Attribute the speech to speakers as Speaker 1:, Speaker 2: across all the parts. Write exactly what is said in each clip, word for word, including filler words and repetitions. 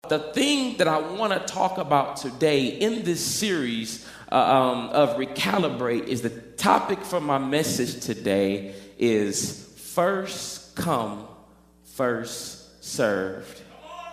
Speaker 1: the thing that I want to talk about today in this series uh, um, of Recalibrate is the topic for my message today is first come, first served.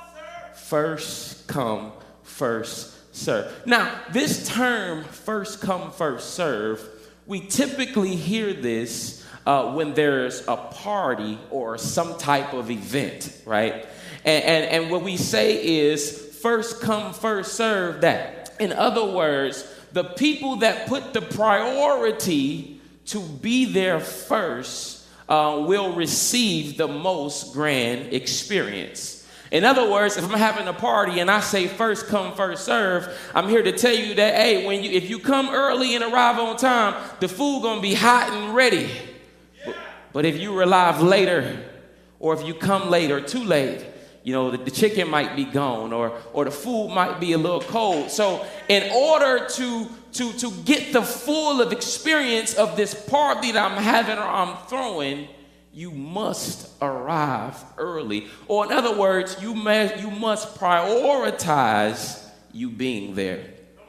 Speaker 1: First come, first served. Now, this term, first come, first served, we typically hear this uh, when there's a party or some type of event, right? And, and, and what we say is first come, first served that. In other words, the people that put the priority to be there first uh, will receive the most grand experience. In other words, if I'm having a party and I say first come, first serve, I'm here to tell you that, hey, when you if you come early and arrive on time, the food gonna be hot and ready. Yeah. But, but if you arrive later, or if you come late or too late, you know, the, the chicken might be gone, or or the food might be a little cold. So in order to to to get the full of experience of this party that I'm having or I'm throwing, you must arrive early. Or in other words, you, may, you must prioritize you being there.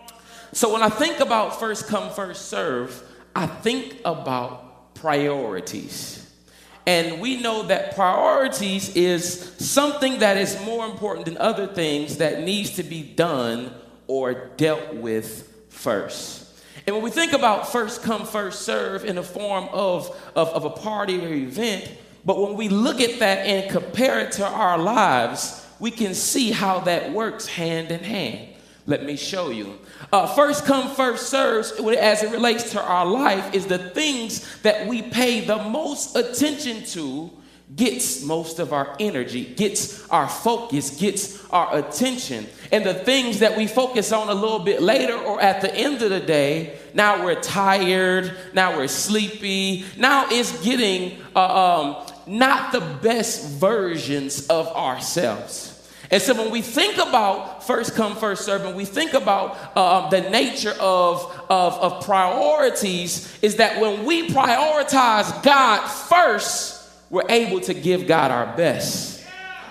Speaker 1: So when I think about first come, first serve, I think about priorities. And we know that priorities is something that is more important than other things that needs to be done or dealt with first. And when we think about first come, first serve in the form of, of, of a party or event, but when we look at that and compare it to our lives, we can see how that works hand in hand. Let me show you. Uh, first come, first serves, as it relates to our life, is the things that we pay the most attention to gets most of our energy, gets our focus, gets our attention. And the things that we focus on a little bit later or at the end of the day, now we're tired, now we're sleepy, now it's getting uh, um, not the best versions of ourselves. And so when we think about first come, first serve, and we think about uh, the nature of, of, of priorities, is that when we prioritize God first, we're able to give God our best.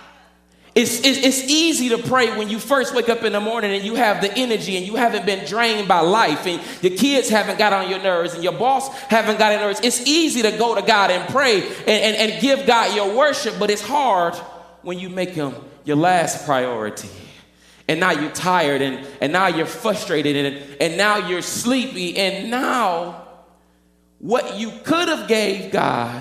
Speaker 1: It's, it's, it's easy to pray when you first wake up in the morning and you have the energy and you haven't been drained by life and your kids haven't got on your nerves and your boss haven't got on your nerves. It's easy to go to God and pray and, and, and give God your worship, but it's hard when you make him your last priority. And now you're tired and, and now you're frustrated and, and now you're sleepy. And now what you could have gave God,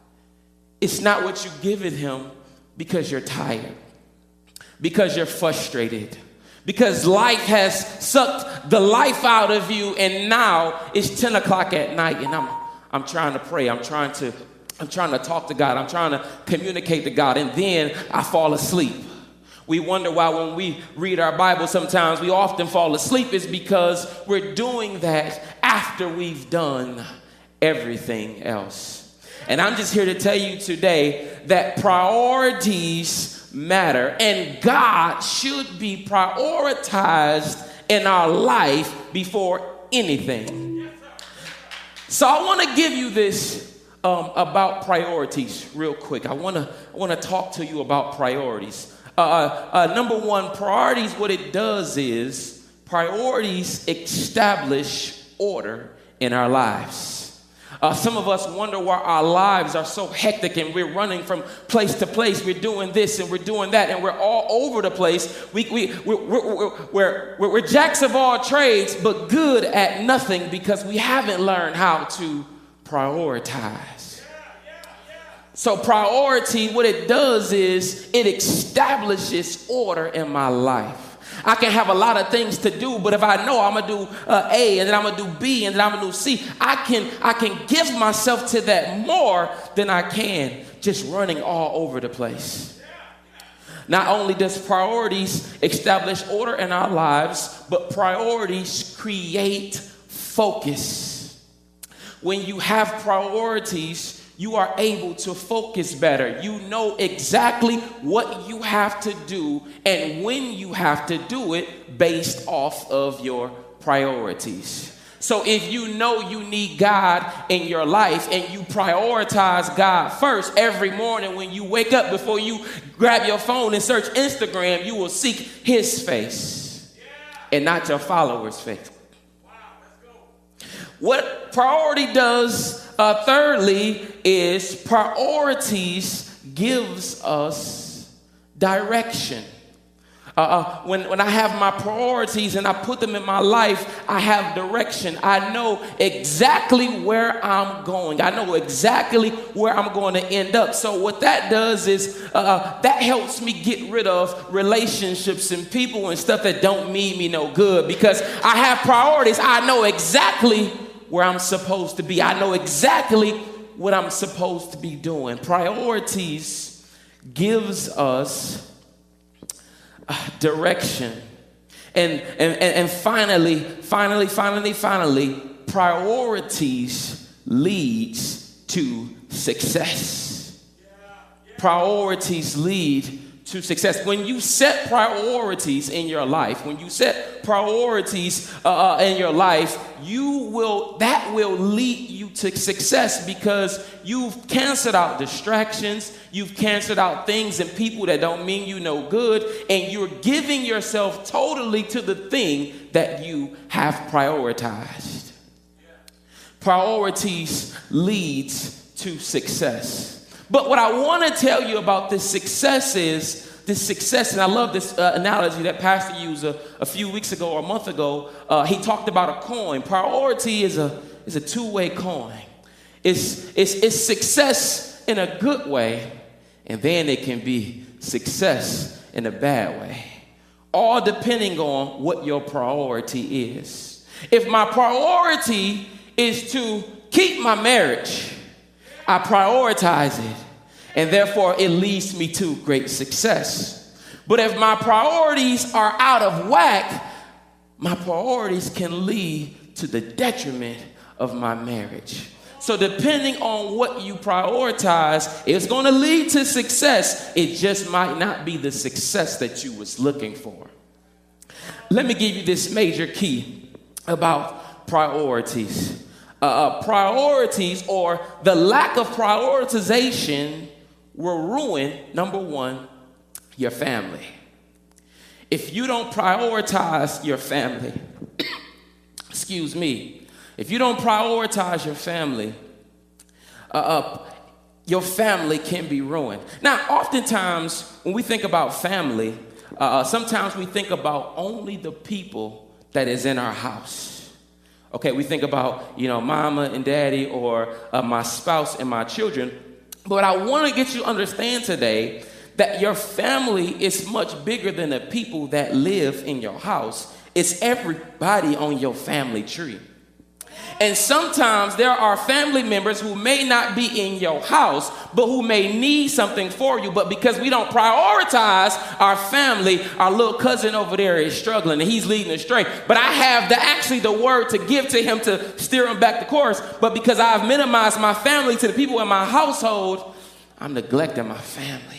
Speaker 1: it's not what you given him because you're tired, because you're frustrated, because life has sucked the life out of you, and now it's ten o'clock at night, and I'm I'm trying to pray, I'm trying to I'm trying to talk to God, I'm trying to communicate to God, and then I fall asleep. We wonder why when we read our Bible sometimes we often fall asleep is because we're doing that after we've done everything else. And I'm just here to tell you today that priorities matter, and God should be prioritized in our life before anything. So I want to give you this um, about priorities real quick. I want to I want to talk to you about priorities. Uh, uh, number one, priorities, what it does is priorities establish order in our lives. Uh, some of us wonder why our lives are so hectic and we're running from place to place. We're doing this and we're doing that and we're all over the place. We, we, we're, we're, we're, we're, we're jacks of all trades, but good at nothing because we haven't learned how to prioritize. So priority, what it does is it establishes order in my life. I can have a lot of things to do, but if I know I'm gonna do uh, A and then I'm gonna do B and then I'm gonna do C, I can I can give myself to that more than I can just running all over the place. Not only does priorities establish order in our lives, but priorities create focus. When you have priorities, you are able to focus better. You know exactly what you have to do and when you have to do it based off of your priorities. So if you know you need God in your life and you prioritize God first every morning when you wake up, before you grab your phone and search Instagram, you will seek his face and not your followers' face. What priority does, uh, thirdly, is priorities gives us direction. Uh, uh, when, when I have my priorities and I put them in my life, I have direction. I know exactly where I'm going. I know exactly where I'm going to end up. So what that does is uh, that helps me get rid of relationships and people and stuff that don't mean me no good, because I have priorities. I know exactly where I'm supposed to be. I know exactly what I'm supposed to be doing. Priorities gives us Uh, direction. And, and, and finally, finally, finally, finally, priorities leads to success. Priorities lead to success. When you set priorities in your life, when you set priorities uh, in your life, you will, that will lead you to success, because you've canceled out distractions, you've canceled out things and people that don't mean you no good, and you're giving yourself totally to the thing that you have prioritized. Priorities leads to success. But what I want to tell you about this success is, this success, and I love this uh, analogy that Pastor used a, a few weeks ago or a month ago. Uh, he talked about a coin. Priority is a is a two-way coin. It's, it's, it's success in a good way, and then it can be success in a bad way. All depending on what your priority is. If my priority is to keep my marriage, I prioritize it, and therefore it leads me to great success. But if my priorities are out of whack, my priorities can lead to the detriment of my marriage. So depending on what you prioritize, it's going to lead to success. It just might not be the success that you was looking for. Let me give you this major key about priorities. Uh, priorities, or the lack of prioritization, will ruin, number one, your family. If you don't prioritize your family, excuse me, if you don't prioritize your family, uh, uh, your family can be ruined. Now, oftentimes when we think about family, uh, sometimes we think about only the people that is in our house. Okay, we think about, you know, mama and daddy, or uh, my spouse and my children. But I want to get you to understand today that your family is much bigger than the people that live in your house. It's everybody on your family tree. And sometimes there are family members who may not be in your house, but who may need something for you. But because we don't prioritize our family, our little cousin over there is struggling and he's leading astray. But I have the actually the word to give to him to steer him back the course. But because I've minimized my family to the people in my household, I'm neglecting my family.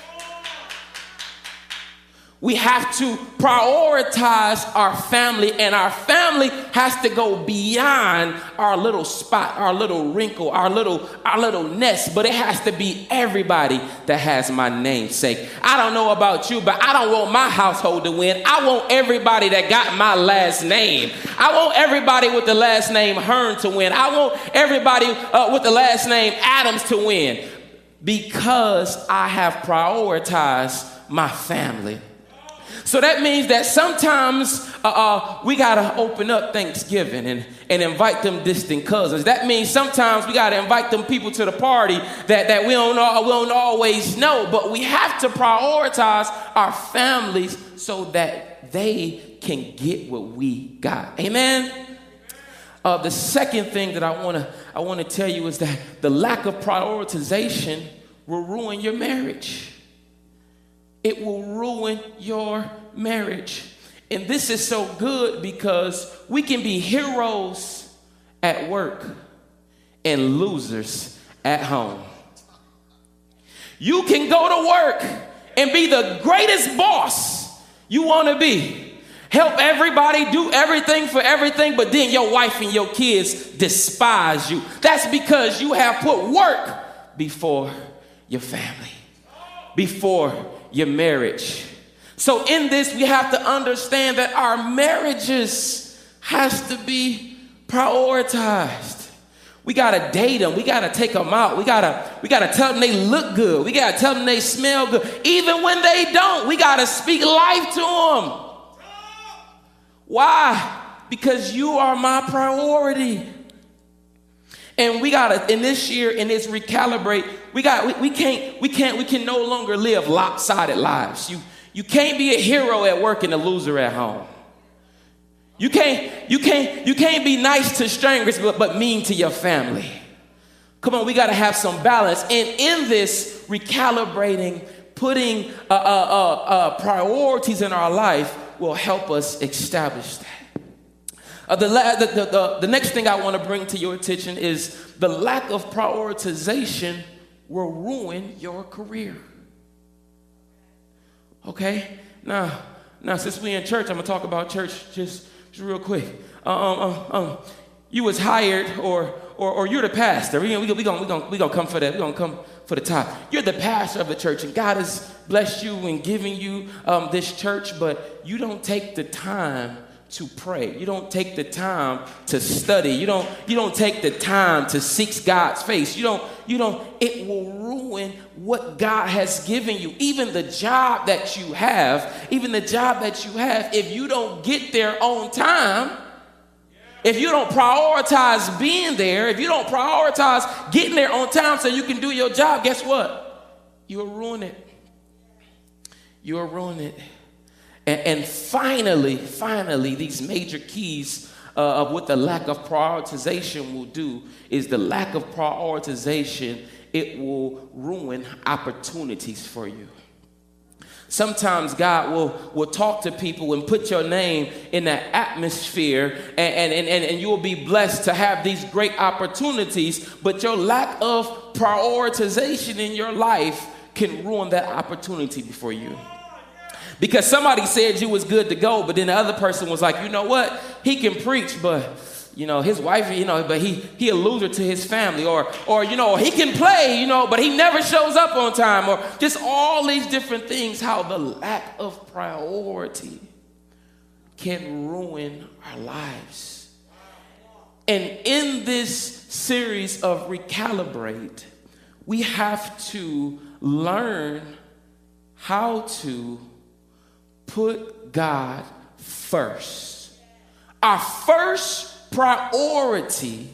Speaker 1: We have to prioritize our family, and our family has to go beyond our little spot, our little wrinkle, our little, our little nest, but it has to be everybody that has my namesake. I don't know about you, but I don't want my household to win. I want everybody that got my last name. I want everybody with the last name Hearn to win. I want everybody uh, with the last name Adams to win, because I have prioritized my family. So that means that sometimes uh, uh, we got to open up Thanksgiving and, and invite them distant cousins. That means sometimes we got to invite them people to the party that, that we, don't, uh, we don't always know. But we have to prioritize our families so that they can get what we got. Amen? Uh, the second thing that I want to I want to tell you is that the lack of prioritization will ruin your marriage. It will ruin your marriage. And this is so good because we can be heroes at work and losers at home. You can go to work and be the greatest boss you want to be. Help everybody, do everything for everything, but then your wife and your kids despise you. That's because you have put work before your family, before your marriage. So in this, we have to understand that our marriages has to be prioritized. We got to date them. We got to take them out. We got to we got to tell them they look good. We got to tell them they smell good. Even when they don't, we got to speak life to them. Why? Because you are my priority. And we got to, in this year, in this recalibrate, we got, we, we can't, we can't, we can no longer live lopsided lives. You, you can't be a hero at work and a loser at home. You can't, you can't, you can't be nice to strangers, but, but mean to your family. Come on, we got to have some balance. And in this recalibrating, putting uh, uh, uh, uh, priorities in our life will help us establish that. Uh, the, la- the, the, the, the next thing I want to bring to your attention is the lack of prioritization will ruin your career. Okay? Now, now since we in church, I'm going to talk about church just, just real quick. Uh, um, um, um, you was hired or or, or you're the pastor. We're we, we going we gonna, we gonna come for that. We're going to come for the top. You're the pastor of the church, and God has blessed you and given you um, this church, but you don't take the time to pray. You don't take the time to study. You don't, you don't take the time to seek God's face. You don't, you don't, it will ruin what God has given you. Even the job that you have, even the job that you have, if you don't get there on time, if you don't prioritize being there, if you don't prioritize getting there on time so you can do your job, guess what? You'll ruin it. You'll ruin it. And, and finally, finally, these major keys uh, of what the lack of prioritization will do is the lack of prioritization, it will ruin opportunities for you. Sometimes God will, will talk to people and put your name in that atmosphere, and, and, and, and you'll be blessed to have these great opportunities, but your lack of prioritization in your life can ruin that opportunity for you. Because somebody said you was good to go, but then the other person was like, you know what? He can preach, but, you know, his wife, you know, but he he a loser to his family. Or, or you know, he can play, you know, but he never shows up on time. Or just all these different things, how the lack of priority can ruin our lives. And in this series of Recalibrate, we have to learn how to put God first. Our first priority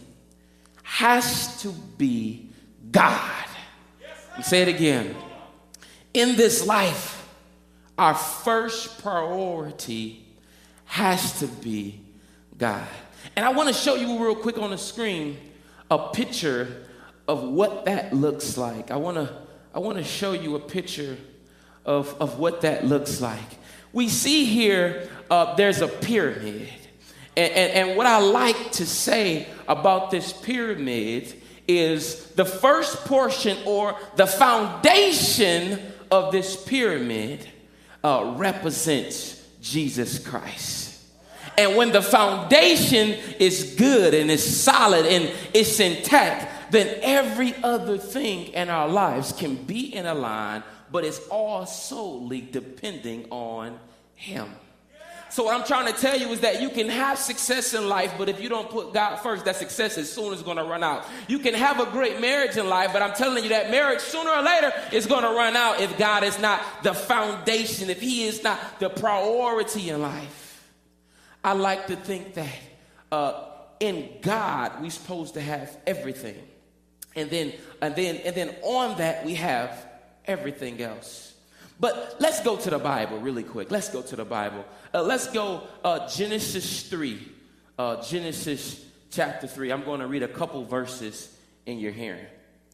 Speaker 1: has to be God. Let me say it again. In this life, our first priority has to be God. And I want to show you real quick on the screen a picture of what that looks like. I want to I want to show you a picture of, of what that looks like. We see here, uh, there's a pyramid. And, and, and what I like to say about this pyramid is the first portion or the foundation of this pyramid uh, represents Jesus Christ. And when the foundation is good and is solid and it's intact, then every other thing in our lives can be in a line, but it's all solely depending on Him. So what I'm trying to tell you is that you can have success in life, but if you don't put God first, that success as soon as going to run out. You can have a great marriage in life, but I'm telling you that marriage sooner or later is going to run out if God is not the foundation, if He is not the priority in life. I like to think that uh, in God we're supposed to have everything, and then and then and then on that we have everything else. But let's go to the Bible really quick. Let's go to the Bible. Uh, let's go uh, Genesis three. Uh, Genesis chapter three. I'm going to read a couple verses in your hearing.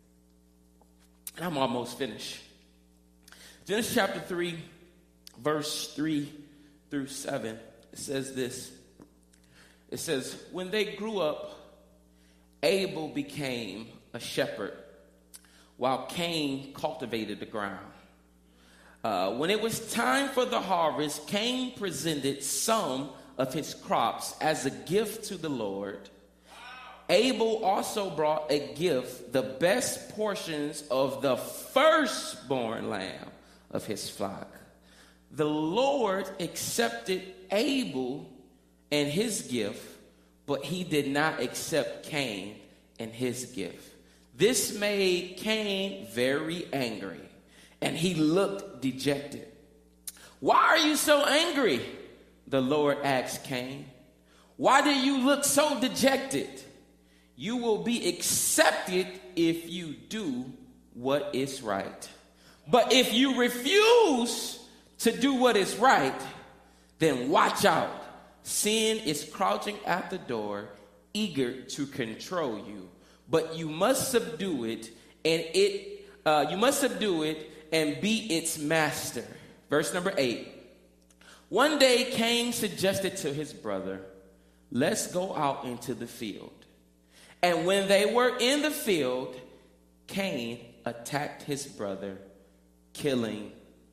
Speaker 1: And I'm almost finished. Genesis chapter three, verse three through seven. It says this. It says, when they grew up, Abel became a shepherd, while Cain cultivated the ground. Uh, when it was time for the harvest, Cain presented some of his crops as a gift to the Lord. Abel also brought a gift, the best portions of the firstborn lamb of his flock. The Lord accepted Abel and his gift, but he did not accept Cain and his gift. This made Cain very angry, and he looked dejected. "Why are you so angry?" the Lord asked Cain. "Why do you look so dejected? You will be accepted if you do what is right. But if you refuse to do what is right, then watch out. Sin is crouching at the door, eager to control you. But you must subdue it, and it uh, you must subdue it and be its master." Verse number eight. One day Cain suggested to his brother, "Let's go out into the field." And when they were in the field, Cain attacked his brother, killing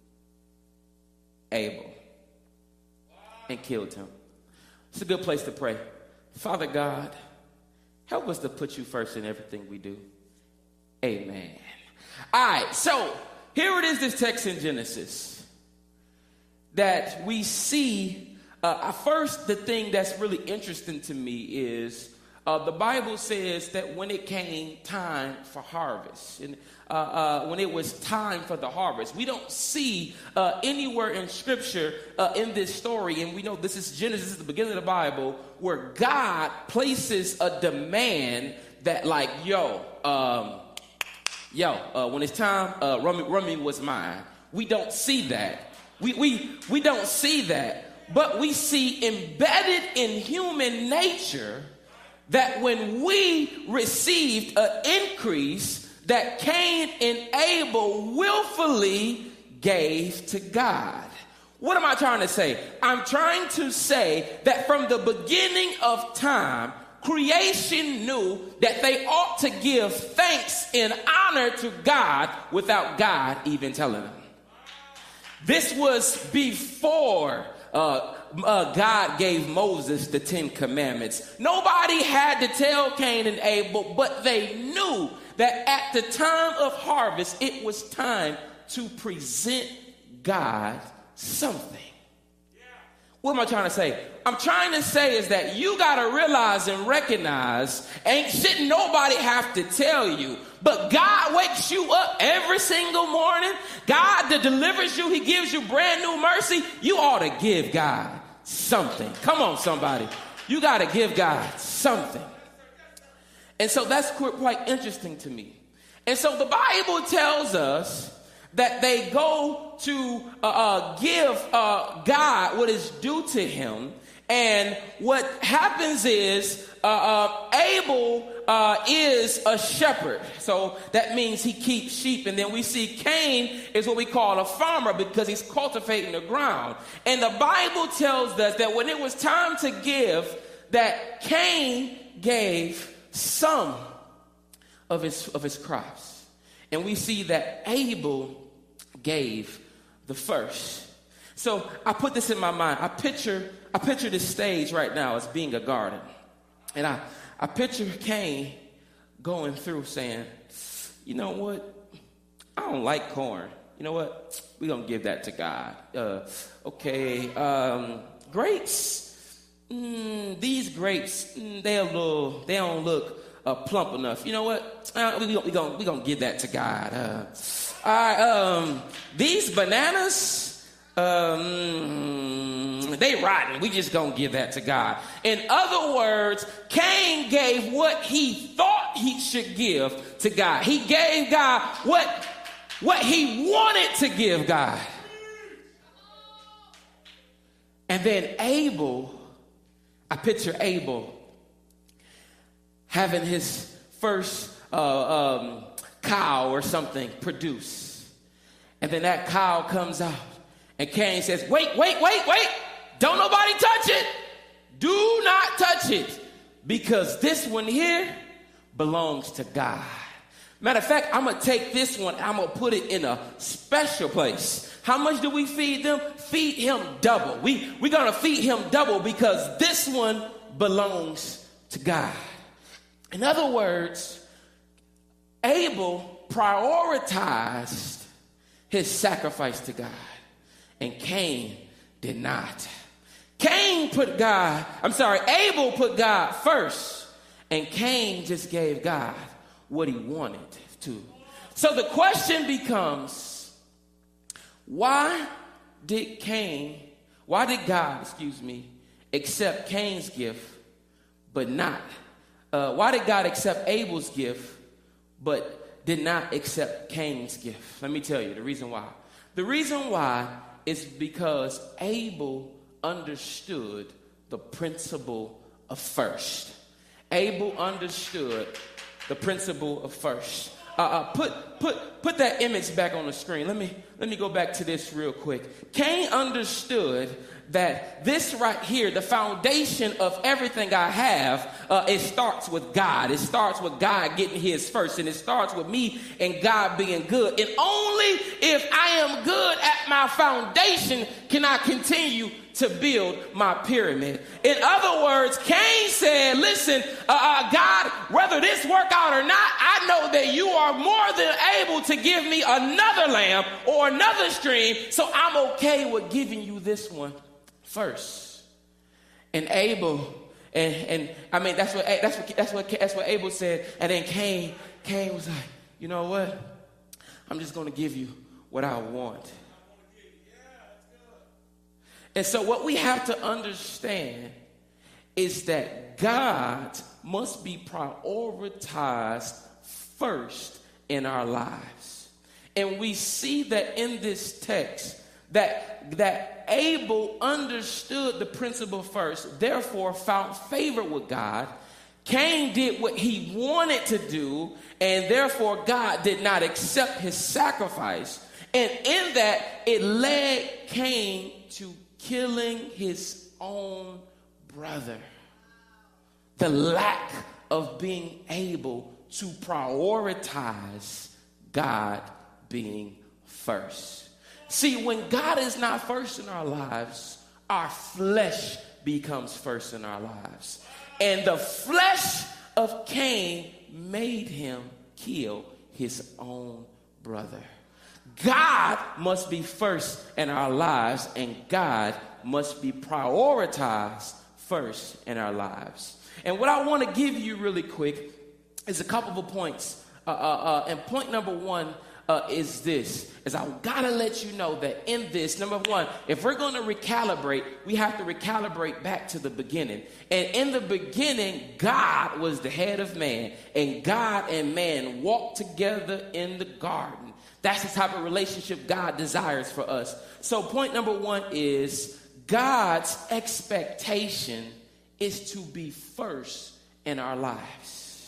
Speaker 1: Abel, and killed him. It's a good place to pray. Father God, help us to put you first in everything we do. Amen. All right, so here it is, this text in Genesis, that we see, uh, first, the thing that's really interesting to me is uh, the Bible says that when it came time for harvest, and uh, uh, when it was time for the harvest, we don't see uh, anywhere in Scripture uh, in this story, and we know this is Genesis, this is the beginning of the Bible, where God places a demand that, like, yo, um, yo, uh, when it's time, uh, run me, run me what's mine. We don't see that. We, we, we don't see that. But we see embedded in human nature that when we received an increase, that Cain and Abel willfully gave to God. What am I trying to say? I'm trying to say that from the beginning of time, creation knew that they ought to give thanks and honor to God without God even telling them. This was before uh, uh, God gave Moses the Ten Commandments. Nobody had to tell Cain and Abel, but they knew that at the time of harvest, it was time to present God something. What am I trying to say? I'm trying to say is that you got to realize and recognize, ain't shouldn't nobody have to tell you, but God wakes you up every single morning. God that delivers you, he gives you brand new mercy. You ought to give God something. Come on, somebody. You got to give God something. And so that's quite interesting to me. And so the Bible tells us that they go to uh, uh, give uh, God what is due to him. And what happens is uh, uh, Abel uh, is a shepherd. So that means he keeps sheep. And then we see Cain is what we call a farmer because he's cultivating the ground. And the Bible tells us that when it was time to give, that Cain gave some of his, of his crops. And we see that Abel gave the first. So I put this in my mind. I picture I picture this stage right now as being a garden. And I, I picture Cain going through saying, you know what? I don't like corn. You know what? We're going to give that to God. Uh, okay. Um, grapes. Mm, these grapes, mm, they're a little, they don't look uh, plump enough. You know what? Uh, we're we going we gonna give that to God. Uh, all right, um, these bananas, um, they rotten. We just gonna give that to God. In other words, Cain gave what he thought he should give to God. He gave God what, what he wanted to give God. And then Abel, I picture Abel having his first uh, um, cow or something produce. And then that cow comes out. And Cain says, wait, wait, wait, wait. Don't nobody touch it. Do not touch it. Because this one here belongs to God. Matter of fact, I'm going to take this one. I'm going to put it in a special place. How much do we feed them? Feed him double. We, we're going to feed him double because this one belongs to God. In other words, Abel prioritized his sacrifice to God, and Cain did not. Cain put God, I'm sorry, Abel put God first, and Cain just gave God what he wanted to. So the question becomes, why did Cain, why did God, excuse me, accept Cain's gift, but not, uh, why did God accept Abel's gift, but did not accept Cain's gift? Let me tell you the reason why. The reason why is because Abel understood the principle of first. Abel understood the principle of first. Uh, uh, put put put that image back on the screen. Let me let me go back to this real quick. Cain understood that this right here, the foundation of everything I have, uh, it starts with God. It starts with God getting his first, and it starts with me and God being good. And only if I am good at my foundation can I continue to build my pyramid. In other words, Cain said, listen, uh, uh, God, whether this work out or not, I know that you are more than able to give me another lamb or another stream, so I'm okay with giving you this one first. And Abel, and, and I mean, that's what, that's what, that's what, that's what Abel said. And then Cain, Cain was like, you know what? I'm just going to give you what I want. And so what we have to understand is that God must be prioritized first in our lives. And we see that in this text that, that Abel understood the principle first, therefore found favor with God. Cain did what he wanted to do, and therefore God did not accept his sacrifice. And in that, it led Cain to killing his own brother. The lack of being able to prioritize God being first. See, when God is not first in our lives, our flesh becomes first in our lives. And the flesh of Cain made him kill his own brother. God must be first in our lives, and God must be prioritized first in our lives. And what I want to give you really quick is a couple of points. Uh, uh, uh, and point number one uh, is this, is I got to let you know that in this, number one, if we're going to recalibrate, we have to recalibrate back to the beginning. And in the beginning, God was the head of man, and God and man walked together in the garden. That's the type of relationship God desires for us. So point number one is God's expectation is to be first in our lives.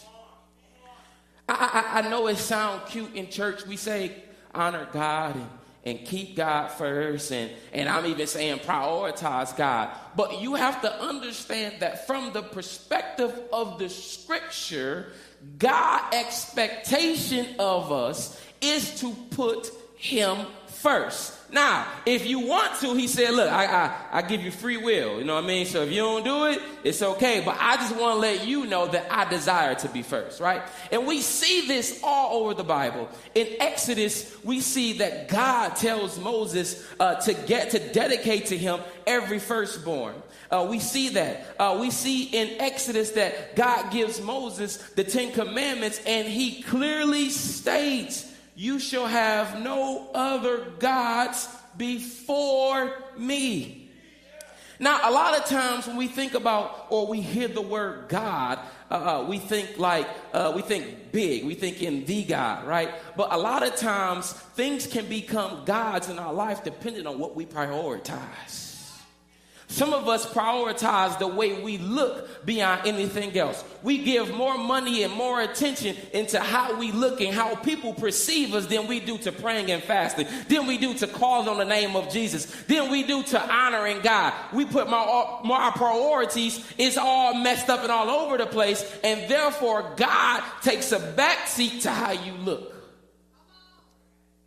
Speaker 1: I, I, I know it sounds cute in church. We say honor God and, and keep God first. And, and I'm even saying prioritize God. But you have to understand that from the perspective of the scripture, God's expectation of us is to put him first. Now, if you want to, he said, look, I, I, I give you free will. You know what I mean? So if you don't do it, it's okay. But I just want to let you know that I desire to be first, right? And we see this all over the Bible. In Exodus, we see that God tells Moses uh, to get to dedicate to him every firstborn. Uh, we see that. Uh, we see in Exodus that God gives Moses the Ten Commandments, and he clearly states, you shall have no other gods before me. Now, a lot of times when we think about or we hear the word God, uh, we think like, uh, we think big, we think in the God, right? But a lot of times things can become gods in our life depending on what we prioritize. Some of us prioritize the way we look beyond anything else. We give more money and more attention into how we look and how people perceive us than we do to praying and fasting, than we do to calling on the name of Jesus, than we do to honoring God. We put more, more our priorities, it's all messed up and all over the place, and therefore God takes a backseat to how you look.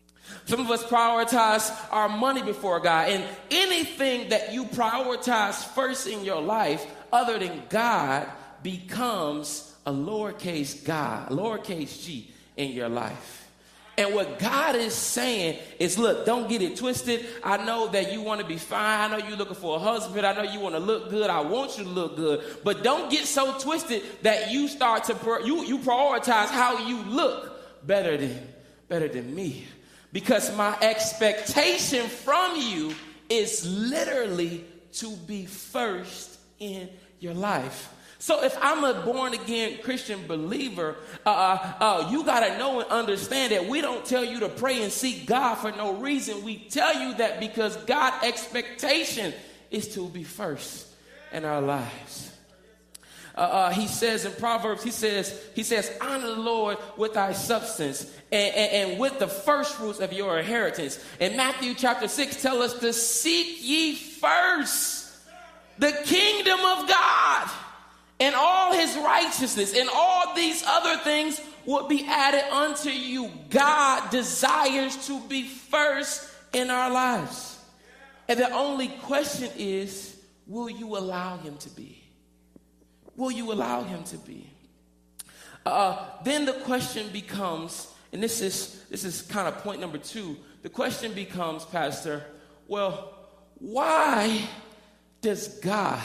Speaker 1: Some of us prioritize our money before God. And anything that you prioritize first in your life other than God becomes a lowercase God, a lowercase g in your life. And what God is saying is, look, don't get it twisted. I know that you want to be fine. I know you're looking for a husband. I know you want to look good. I want you to look good. But don't get so twisted that you start to, pro- you, you prioritize how you look better than, better than me. Because my expectation from you is literally to be first in your life. So if I'm a born-again Christian believer, uh, uh, you got to know and understand that we don't tell you to pray and seek God for no reason. We tell you that because God's expectation is to be first in our lives. Uh, uh, he says in Proverbs, he says, he says, honor the Lord with thy substance and, and, and with the first fruits of your inheritance. And Matthew chapter six tells us to seek ye first the kingdom of God and all his righteousness, and all these other things will be added unto you. God desires to be first in our lives. And the only question is, will you allow him to be? Will you allow him to be? Uh, then the question becomes, and this is this is kind of point number two. The question becomes, Pastor, well, why does God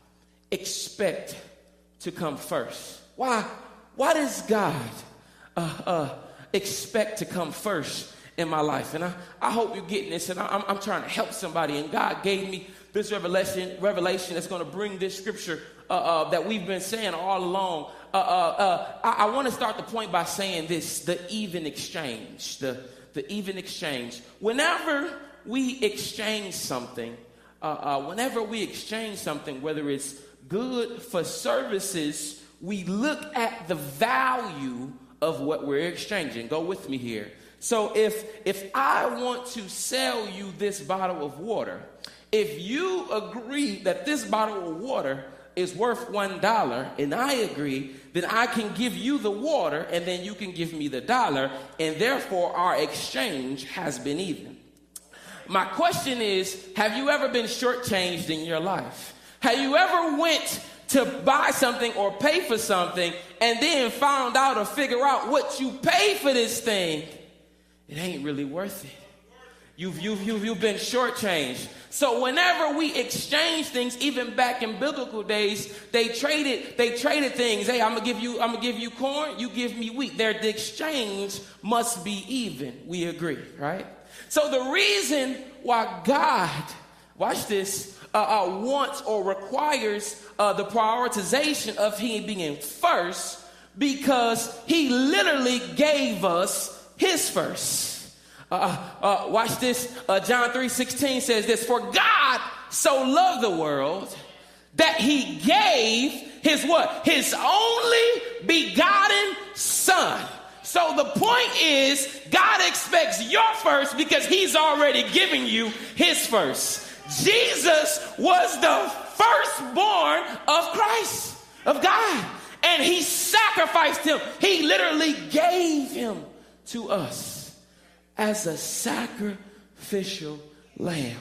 Speaker 1: expect to come first? Why, why does God uh, uh, expect to come first in my life? And I, I hope you're getting this, and I, I'm, I'm trying to help somebody. And God gave me this revelation, revelation that's going to bring this scripture uh, uh, that we've been saying all along. Uh, uh, uh, I, I want to start the point by saying this: the even exchange, the the even exchange. Whenever we exchange something, uh, uh, whenever we exchange something, whether it's good for services, we look at the value of what we're exchanging. Go with me here. So if if I want to sell you this bottle of water, if you agree that this bottle of water is worth one dollar and I agree, then I can give you the water and then you can give me the dollar, and therefore our exchange has been even. My question is, have you ever been shortchanged in your life? Have you ever went to buy something or pay for something and then found out or figure out what you paid for this thing? It ain't really worth it. You've, you've, you've, you've been shortchanged. So whenever we exchange things, even back in biblical days, they traded, they traded things. Hey, I'm gonna give you, I'm gonna give you corn, you give me wheat. Their the exchange must be even. We agree, right? So the reason why God, watch this, Uh, uh, wants or requires uh, the prioritization of him being first, because he literally gave us his first. Uh, uh, watch this. Uh, John three sixteen says this: for God so loved the world that he gave his what? His only begotten son. So the point is, God expects your first because he's already given you his first. Jesus was the firstborn of Christ, of God, and he sacrificed him. He literally gave him to us as a sacrificial lamb.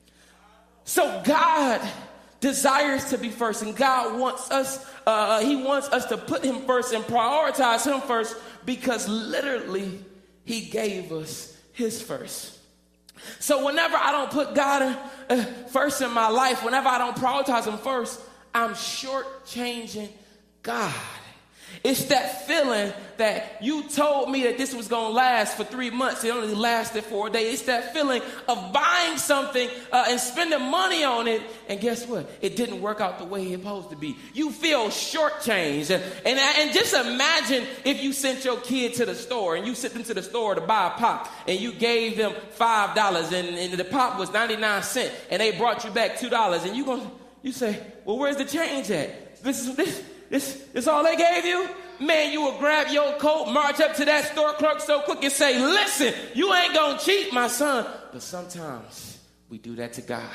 Speaker 1: So God desires to be first, and God wants us, uh, he wants us to put him first and prioritize him first, because literally he gave us his first. So whenever I don't put God uh, first in my life, whenever I don't prioritize him first, I'm shortchanging God. It's that feeling that you told me that this was going to last for three months. It only lasted for a day. It's that feeling of buying something uh, and spending money on it. And guess what? It didn't work out the way it's supposed to be. You feel shortchanged. And, and, and just imagine if you sent your kid to the store and you sent them to the store to buy a pop and you gave them five dollars and, and the pop was ninety-nine cents and they brought you back two dollars. And you gonna, you say, well, where's the change at? This is this. This, this all they gave you? Man, you will grab your coat, march up to that store clerk so quick and say, listen, you ain't gonna cheat, my son. But sometimes we do that to God.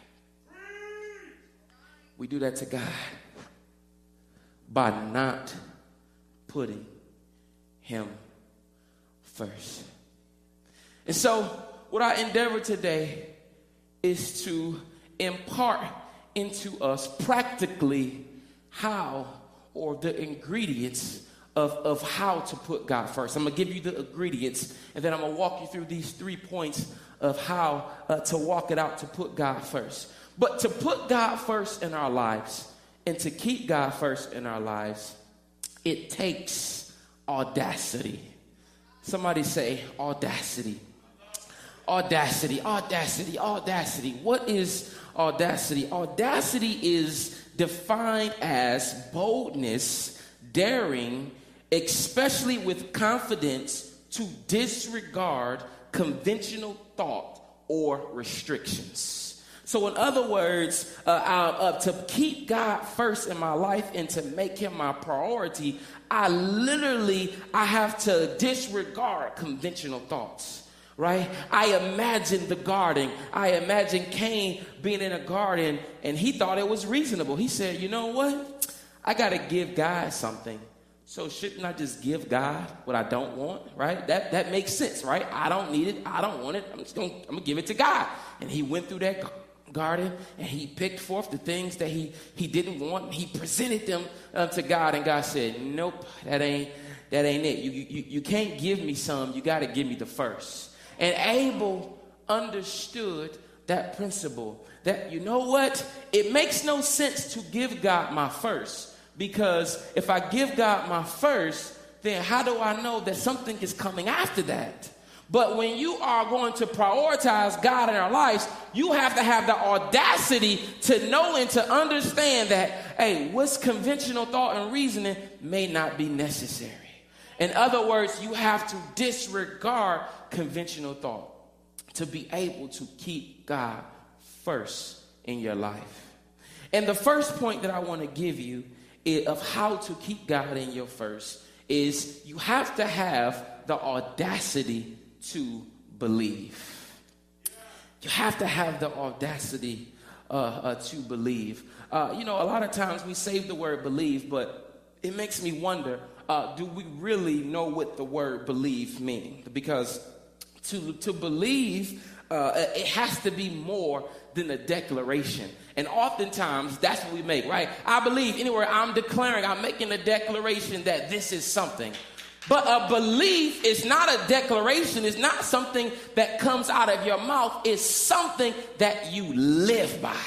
Speaker 1: We do that to God by not putting him first. And so what I endeavor today is to impart into us practically how, or the ingredients of, of how to put God first. I'm going to give you the ingredients, and then I'm going to walk you through these three points of how uh, to walk it out to put God first. But to put God first in our lives and to keep God first in our lives, it takes audacity. Somebody say audacity. Audacity, audacity, audacity. What is audacity? Audacity is defined as boldness, daring, especially with confidence, to disregard conventional thought or restrictions. So in other words, uh, uh, uh, to keep God first in my life and to make him my priority, I literally, I have to disregard conventional thoughts. Right? I imagine the garden. I imagine Cain being in a garden, and he thought it was reasonable. He said, you know what? I got to give God something. So shouldn't I just give God what I don't want? Right? That that makes sense, right? I don't need it. I don't want it. I'm just going to I'm going to give it to God. And he went through that garden, and he picked forth the things that he, he didn't want. He presented them uh, to God, and God said, nope, that ain't, that ain't it. You, you, you can't give me some. You got to give me the first. And Abel understood that principle, that, you know what, it makes no sense to give God my first, because if I give God my first, then how do I know that something is coming after that? But when you are going to prioritize God in our lives, you have to have the audacity to know and to understand that, hey, what's conventional thought and reasoning may not be necessary. In other words, you have to disregard conventional thought to be able to keep God first in your life. And the first point that I want to give you is of how to keep God in your first is you have to have the audacity to believe. You have to have the audacity uh, uh, to believe. Uh, you know, a lot of times we say the word believe, but it makes me wonder, Uh, do we really know what the word believe means? Because to, to believe, uh, it has to be more than a declaration. And oftentimes, that's what we make, right? I believe, anywhere I'm declaring, I'm making a declaration that this is something. But a belief is not a declaration. It's not something that comes out of your mouth. It's something that you live by.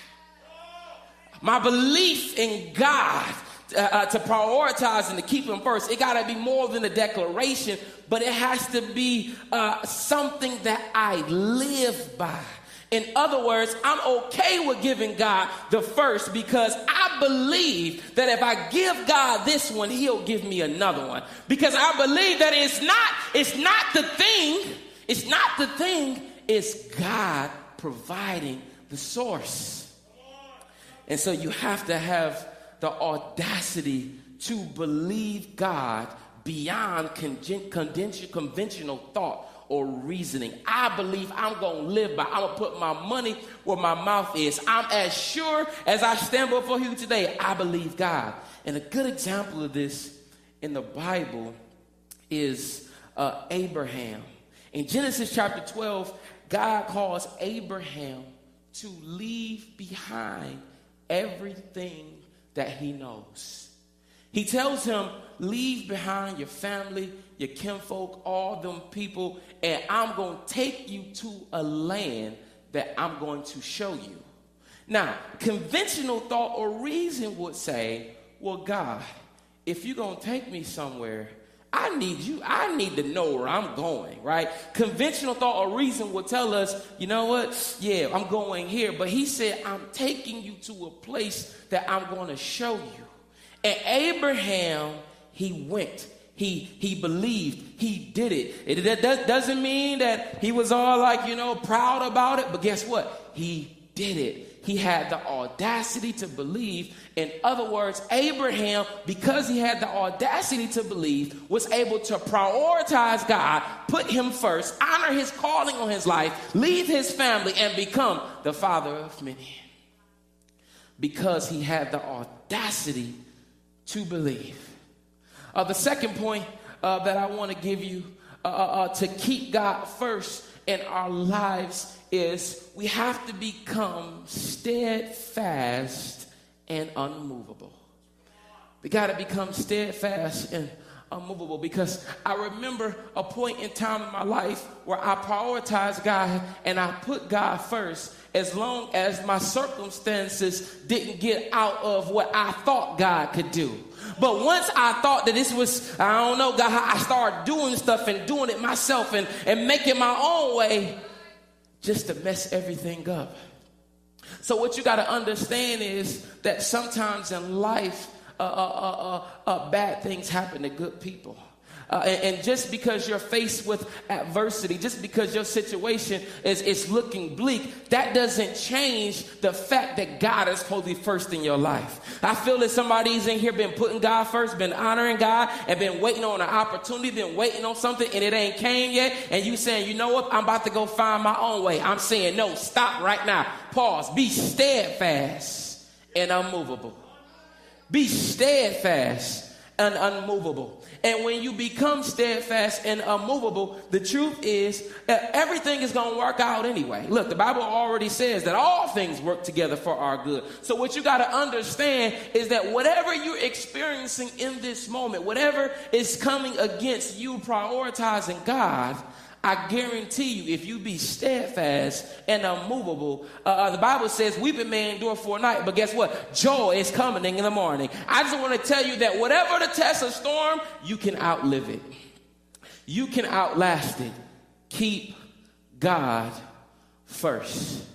Speaker 1: My belief in God, Uh, uh, to prioritize and to keep him first, it got to be more than a declaration, but it has to be uh, something that I live by. In other words, I'm okay with giving God the first because I believe that if I give God this one, he'll give me another one. Because I believe that it's not, it's not the thing, it's not the thing, it's God providing the source. And so you have to have the audacity to believe God beyond con- conventional thought or reasoning. I believe I'm going to live by, I'm going to put my money where my mouth is. I'm as sure as I stand before you today, I believe God. And a good example of this in the Bible is uh, Abraham. In Genesis chapter twelve, God calls Abraham to leave behind everything that he knows. He tells him, leave behind your family, your kinfolk, all them people, and I'm going to take you to a land that I'm going to show you. Now, conventional thought or reason would say, well, God, if you're going to take me somewhere, I need you, I need to know where I'm going, right? Conventional thought or reason will tell us, you know what? Yeah, I'm going here. But he said, I'm taking you to a place that I'm going to show you. And Abraham, he went. He he believed. He did it. It that doesn't mean that he was all like, you know, proud about it. But guess what? He did it. He had the audacity to believe. In other words, Abraham, because he had the audacity to believe, was able to prioritize God, put him first, honor his calling on his life, leave his family, and become the father of many. Because he had the audacity to believe. Uh, the second point uh, that I want to give you uh, uh, to keep God first in our lives is we have to become steadfast and unmovable. We got to become steadfast and unmovable, because I remember a point in time in my life where I prioritized God and I put God first, as long as my circumstances didn't get out of what I thought God could do. But once I thought that this was, I don't know, God, I started doing stuff and doing it myself and, and making my own way just to mess everything up. So what you got to understand is that sometimes in life, Uh, uh, uh, uh, bad things happen to good people. Uh, and, and just because you're faced with adversity, just because your situation is, is looking bleak, that doesn't change the fact that God is supposed to be first in your life. I feel that somebody's in here been putting God first, been honoring God, and been waiting on an opportunity, been waiting on something, and it ain't came yet. And you saying, you know what, I'm about to go find my own way. I'm saying, no, stop right now. Pause. Be steadfast and unmovable. Be steadfast and unmovable. And when you become steadfast and unmovable, the truth is that everything is going to work out anyway. Look, the Bible already says that all things work together for our good. So what you got to understand is that whatever you're experiencing in this moment, whatever is coming against you prioritizing God, I guarantee you, if you be steadfast and unmovable, uh, the Bible says weeping may endure for a night, but guess what? Joy is coming in the morning. I just want to tell you that whatever the test of storm, you can outlive it. You can outlast it. Keep God first.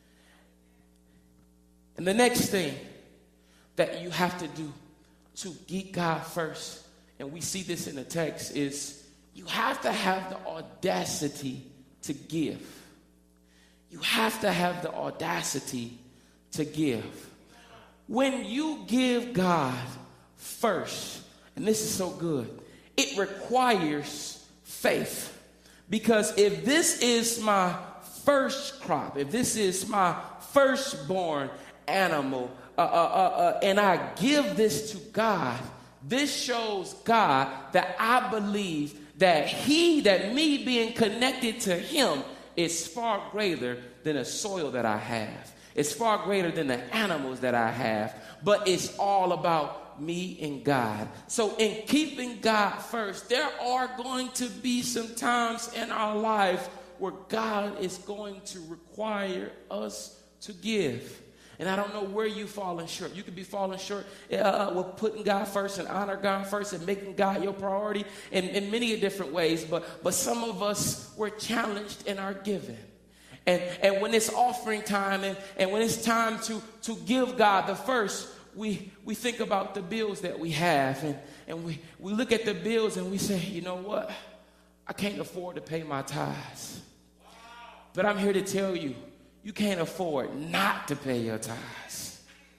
Speaker 1: And the next thing that you have to do to keep God first, and we see this in the text, is you have to have the audacity to give. You have to have the audacity to give. When you give God first, and this is so good, it requires faith. Because if this is my first crop, if this is my firstborn animal, uh, uh, uh, uh, and I give this to God, this shows God that I believe that he, that me being connected to him is far greater than the soil that I have. It's far greater than the animals that I have. But it's all about me and God. So in keeping God first, there are going to be some times in our life where God is going to require us to give. And I don't know where you falling short. You could be falling short uh, with putting God first and honor God first and making God your priority in, in many different ways. But but some of us were challenged in our giving. And and when it's offering time and, and when it's time to, to give God the first, we we think about the bills that we have. And, and we, we look at the bills and we say, you know what? I can't afford to pay my tithes. But I'm here to tell you, you can't afford not to pay your tithes.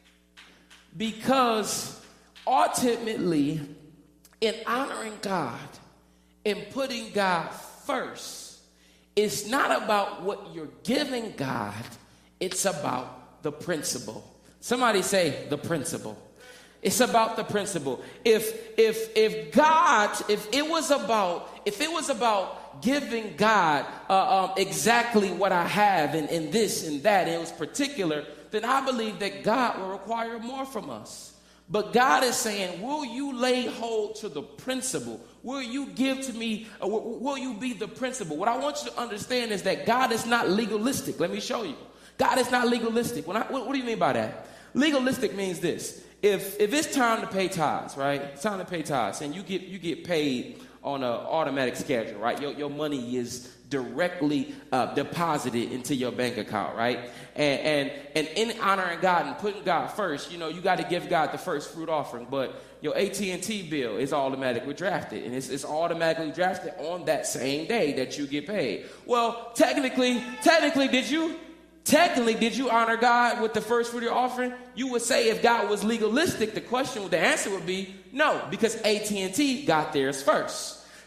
Speaker 1: Because ultimately, in honoring God and putting God first, it's not about what you're giving God, it's about the principle. Somebody say the principle. It's about the principle. If if if God, if it was about, if it was about giving God uh, um, exactly what I have and, and this and that, and it was particular, then I believe that God will require more from us. But God is saying, will you lay hold to the principle? Will you give to me, uh, will, will you be the principle? What I want you to understand is that God is not legalistic. Let me show you. God is not legalistic. When I, what, what do you mean by that? Legalistic means this. If if it's time to pay tithes, right? It's time to pay tithes, and you get you get paid on an automatic schedule, right? Your your money is directly uh, deposited into your bank account, right? And and and in honoring God and putting God first, you know, you got to give God the first fruit offering. But your A T and T bill is automatically drafted, and it's, it's automatically drafted on that same day that you get paid. Well, technically, technically, did you? Technically, did you honor God with the first fruit of your offering? You would say if God was legalistic, the question, the answer would be no, because A T and T got theirs first.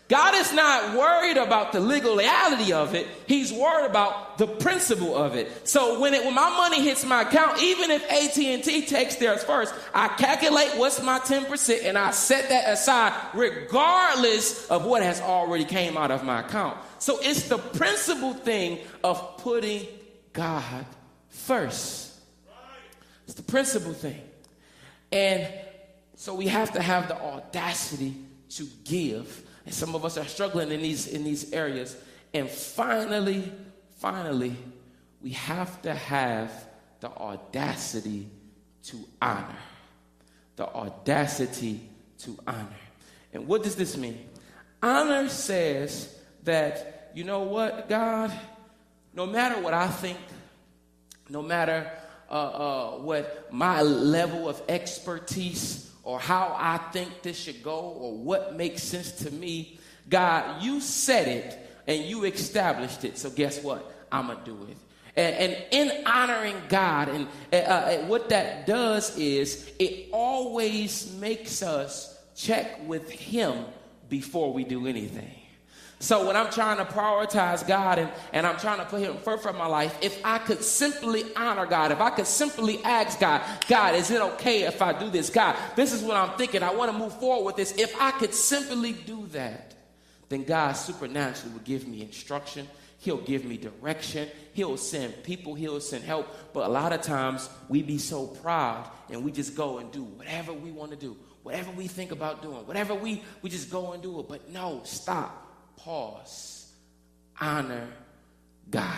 Speaker 1: God is not worried about the legality of it. He's worried about the principle of it. So when it, when my money hits my account, even if A T and T takes theirs first, I calculate what's my ten percent and I set that aside regardless of what has already came out of my account. So it's the principle thing of putting God first. It's the principle thing. And so we have to have the audacity to give. And some of us are struggling in these in these areas. And finally, finally, we have to have the audacity to honor. The audacity to honor. And what does this mean? Honor says that, you know what, God, no matter what I think, no matter uh, uh, what my level of expertise or how I think this should go, or what makes sense to me, God, you said it and you established it. So guess what? I'm going to do it. And, and in honoring God, and uh, uh, what that does is it always makes us check with him before we do anything. So when I'm trying to prioritize God and, and I'm trying to put him first in my life, if I could simply honor God, if I could simply ask God, God, is it okay if I do this? God, this is what I'm thinking. I want to move forward with this. If I could simply do that, then God supernaturally will give me instruction. He'll give me direction. He'll send people. He'll send help. But a lot of times we be so proud and we just go and do whatever we want to do, whatever we think about doing, whatever we, we just go and do it. But no, stop. Pause. Honor God.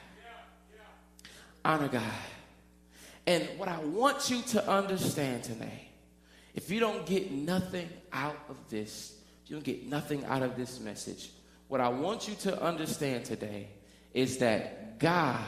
Speaker 1: Honor God. And what I want you to understand today, if you don't get nothing out of this, if you don't get nothing out of this message, what I want you to understand today is that God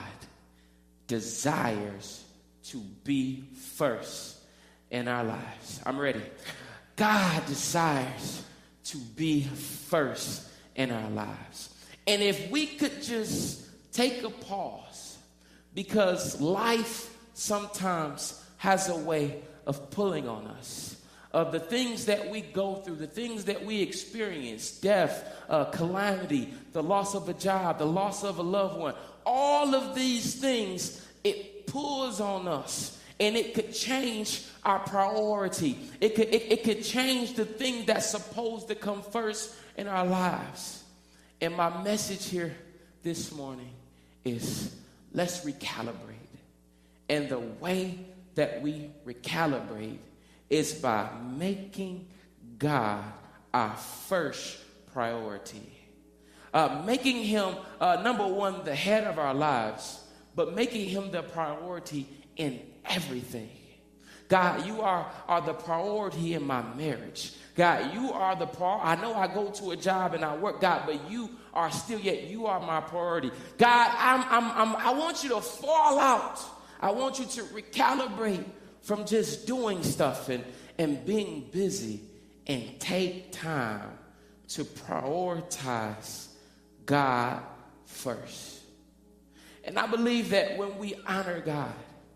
Speaker 1: desires to be first in our lives. I'm ready. God desires to be first in our lives. And if we could just take a pause, because life sometimes has a way of pulling on us, of the things that we go through, the things that we experience, death, uh, calamity, the loss of a job, the loss of a loved one, all of these things, it pulls on us. And it could change our priority. It could, it, it could change the thing that's supposed to come first in our lives. And my message here this morning is let's recalibrate. And the way that we recalibrate is by making God our first priority. Uh, making him, uh, number one, the head of our lives, but making him the priority in everything. God, you are, are the priority in my marriage. God, you are the priority. I know I go to a job and I work, God, but you are still yet, you are my priority. God, I'm, I'm, I'm, I want you to fall out. I want you to recalibrate from just doing stuff and, and being busy and take time to prioritize God first. And I believe that when we honor God,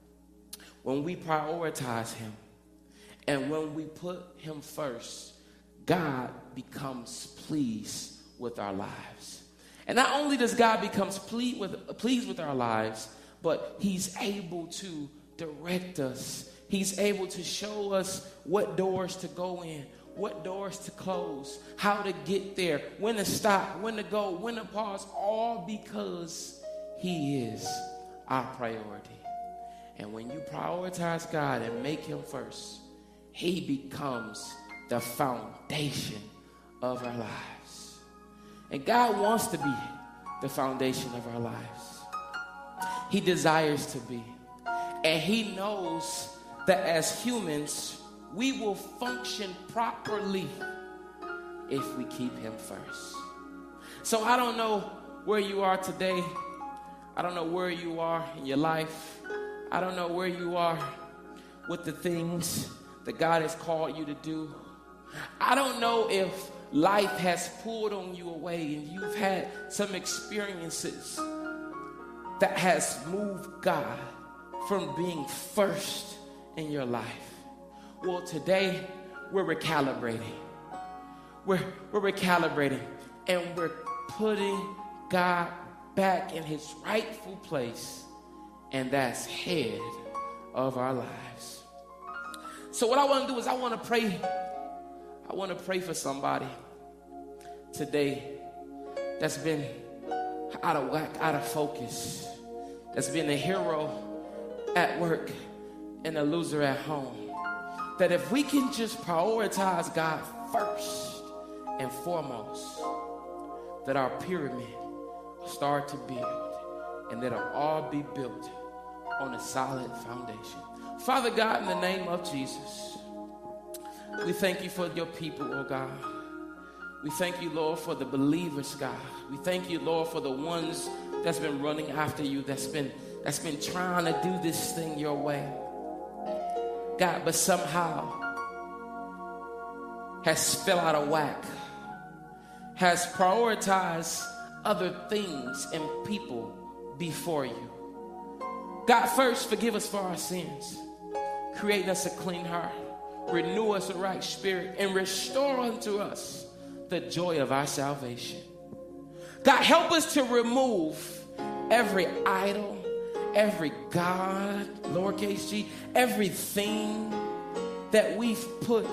Speaker 1: when we prioritize him, and when we put him first, God becomes pleased with our lives. And not only does God become pleased with, pleased with our lives, but he's able to direct us. He's able to show us what doors to go in, what doors to close, how to get there, when to stop, when to go, when to pause, all because he is our priority. And when you prioritize God and make him first, he becomes the foundation of our lives. And God wants to be the foundation of our lives. He desires to be. And he knows that as humans, we will function properly if we keep him first. So I don't know where you are today. I don't know where you are in your life. I don't know where you are with the things that God has called you to do. I don't know if life has pulled on you away and you've had some experiences that has moved God from being first in your life. Well, today we're recalibrating. we're, we're recalibrating, and we're putting God back in his rightful place, and that's head of our lives. So what I want to do is I want to pray. I want to pray for somebody today that's been out of whack, out of focus, that's been a hero at work and a loser at home. That if we can just prioritize God first and foremost, that our pyramid will start to build, and that it'll all be built on a solid foundation. Father God, in the name of Jesus, we thank you for your people, oh God. We thank you, Lord, for the believers, God. We thank you, Lord, for the ones that's been running after you, that's been that's been trying to do this thing your way, God, but somehow has fell out of whack, has prioritized other things and people before you. God, first, forgive us for our sins. Create us a clean heart. Renew us a right spirit, and restore unto us the joy of our salvation. God, help us to remove every idol, every God, lowercase g, everything that we've put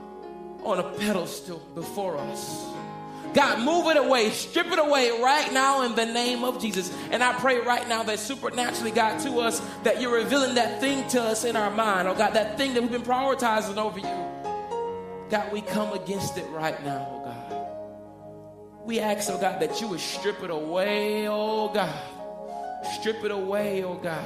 Speaker 1: on a pedestal before us. God, move it away, strip it away right now in the name of Jesus. And I pray right now that supernaturally, God, to us, that you're revealing that thing to us in our mind. Oh, God, that thing that we've been prioritizing over you. God, we come against it right now, oh, God. We ask, oh, God, that you would strip it away, oh, God. Strip it away, oh, God.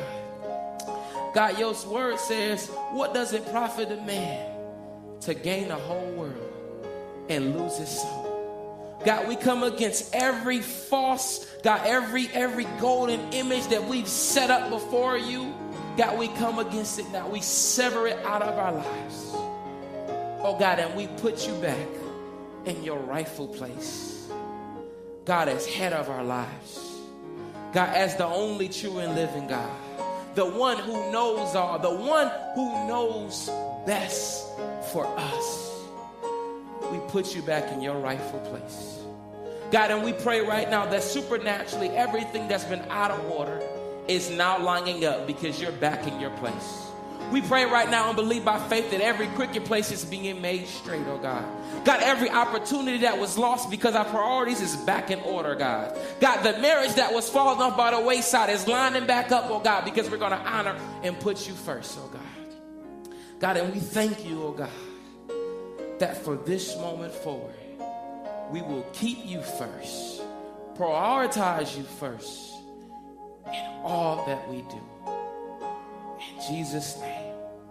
Speaker 1: God, your word says, what does it profit a man to gain the whole world and lose his soul? God, we come against every false, God, every every golden image that we've set up before you. God, we come against it now. We sever it out of our lives. Oh, God, and we put you back in your rightful place. God, as head of our lives. God, as the only true and living God. The one who knows all. The one who knows best for us. We put you back in your rightful place. God, and we pray right now that supernaturally everything that's been out of order is now lining up because you're back in your place. We pray right now and believe by faith that every crooked place is being made straight, oh God. God, every opportunity that was lost because our priorities is back in order, God. God, the marriage that was falling off by the wayside is lining back up, oh God, because we're going to honor and put you first, oh God. God, and we thank you, oh God, that for this moment forward, we will keep you first, prioritize you first in all that we do. In Jesus' name,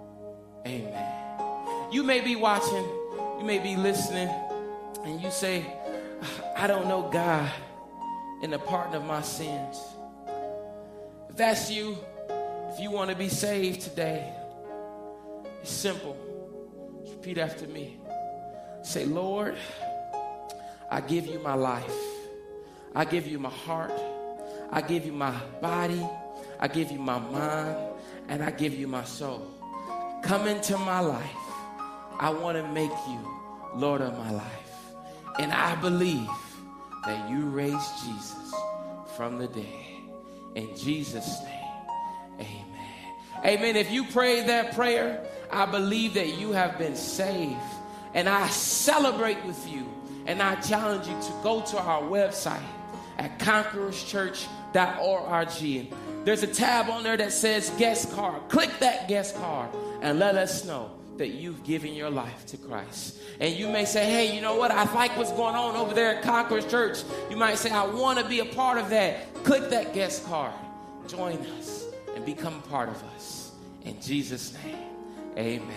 Speaker 1: amen. You may be watching, you may be listening, and you say, I don't know God in the pardon of my sins. If that's you, if you want to be saved today, it's simple. Just repeat after me. Say, Lord, I give you my life. I give you my heart. I give you my body. I give you my mind. And I give you my soul. Come into my life. I want to make you Lord of my life. And I believe that you raised Jesus from the dead. In Jesus' name, amen. Amen. If you prayed that prayer, I believe that you have been saved. And I celebrate with you. And I challenge you to go to our website at conquerors church dot org. There's a tab on there that says guest card. Click that guest card and let us know that you've given your life to Christ. And you may say, hey, you know what? I like what's going on over there at Conquerors Church. You might say, I want to be a part of that. Click that guest card. Join us and become a part of us. In Jesus' name, amen.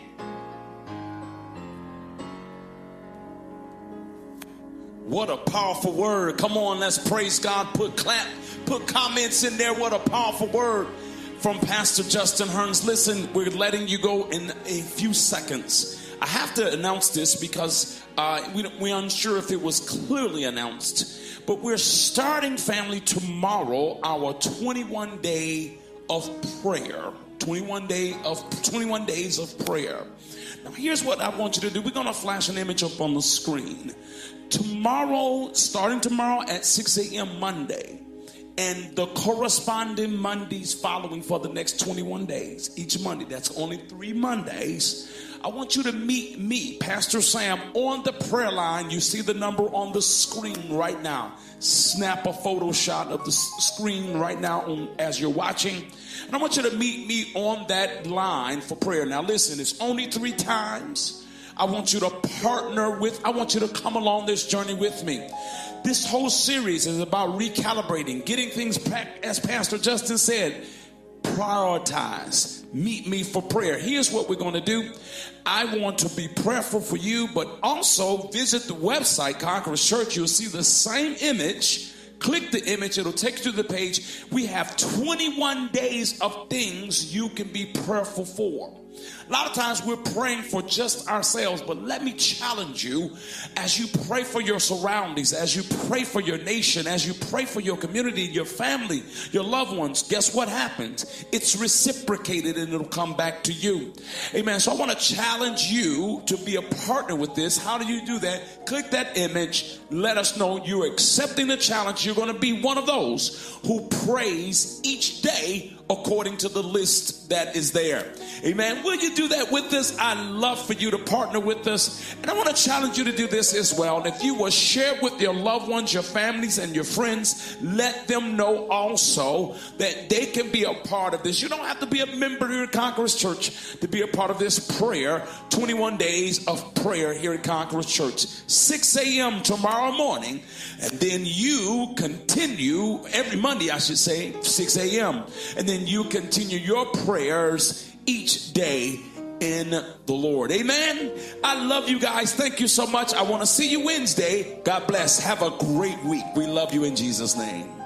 Speaker 2: What a powerful word. Come on, let's praise God. Put clap, put comments in there. What a powerful word from Pastor Justin Hearns. Listen, we're letting you go in a few seconds. I have to announce this because uh, we, we're unsure if it was clearly announced. But we're starting, family, tomorrow, our twenty-one day of prayer. twenty-one day of twenty-one days of prayer. Now, here's what I want you to do. We're going to flash an image up on the screen. Tomorrow, starting tomorrow at six a.m. Monday, and the corresponding Mondays following for the next twenty-one days, each Monday, that's only three Mondays, I want you to meet me, Pastor Sam, on the prayer line. You see the number on the screen right now. Snap a photo shot of the screen right now on, as you're watching. And I want you to meet me on that line for prayer. Now listen, it's only three times. I want you to partner with, I want you to come along this journey with me. This whole series is about recalibrating, getting things back, as Pastor Justin said, prioritize. Meet me for prayer. Here's what we're going to do. I want to be prayerful for you, but also visit the website, Conquerors Church. You'll see the same image. Click the image. It'll take you to the page. We have twenty-one days of things you can be prayerful for. A lot of times we're praying for just ourselves, but let me challenge you as you pray for your surroundings, as you pray for your nation, as you pray for your community, your family, your loved ones. Guess what happens? It's reciprocated and it'll come back to you. Amen. So I want to challenge you to be a partner with this. How do you do that? Click that image. Let us know you're accepting the challenge. You're going to be one of those who prays each day according to the list that is there. Amen. Will you do that with us? I'd love for you to partner with us. And I want to challenge you to do this as well. And if you will share with your loved ones, your families, and your friends, let them know also that they can be a part of this. You don't have to be a member here at Conquerors Church to be a part of this prayer. twenty-one days of prayer here at Conquerors Church. six a.m. tomorrow morning. And then you continue every Monday, I should say, six a.m. And then you continue your prayers each day in the Lord. Amen. I love you guys. Thank you so much. I want to see you Wednesday. God bless. Have a great week. We love you in Jesus' name.